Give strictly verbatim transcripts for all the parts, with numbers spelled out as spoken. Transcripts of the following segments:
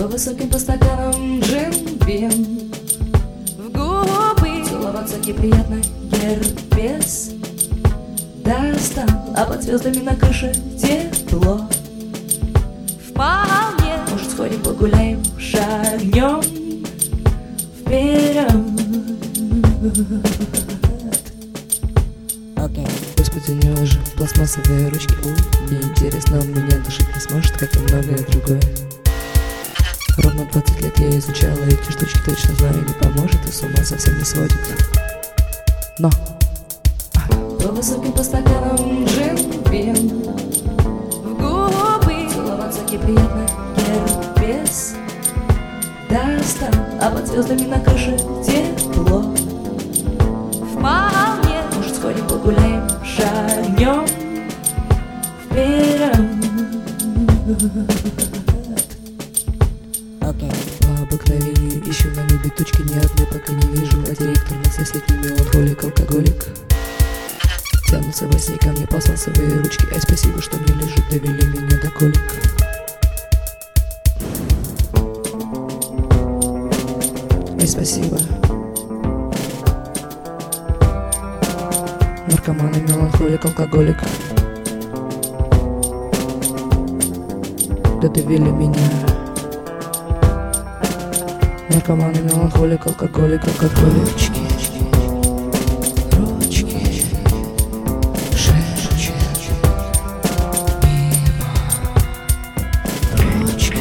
По высоким по стаканам джин-бин, в губы целоваться неприятно, герпес достал, а под звездами на крыше тепло. вполне. Может, сходим погуляем, шагнем вперед. Окей. Господи, неужели пластмассовые ручки? У, неинтересно, он меня душить не сможет, как и многое другое. Ровно двадцать лет я изучала эти штучки, точно знаю, не поможет и с ума совсем не сводит. Но по высоким по стаканам джин-бин, В губы целоваться неприятно, герпес достал, а под звездами на крыше тепло. вполне. Может, сходим погуляем, шагнем вперед. Окей. По обыкновению ищу на небе точки, ни одной пока не вижу, а директор на соседний меланхолик, алкоголик. Тянутся во сне ко мне пластмассовые ручки, ай, спасибо, что не лежит, довели меня до колик. Ай, спасибо. Наркоман и меланхолик, алкоголик. Да довели меня. Наркоман и меланхолик, алкоголик, алкоголички. Ручки, шепчет мимо. Ручки,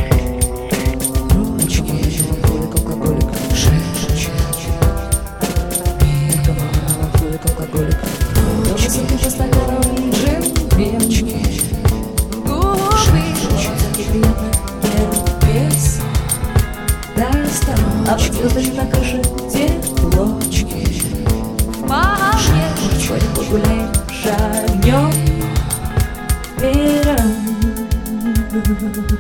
ручки, меланхолик, алкоголик, шепчет мимо. Наркоман и меланхолик, алкоголик. Ручки, по стаканам джин-бин, В губы неприятно, герпес достал, а под звездами на крыше тепло. вполне. Сходим погуляем, шагнем вперед.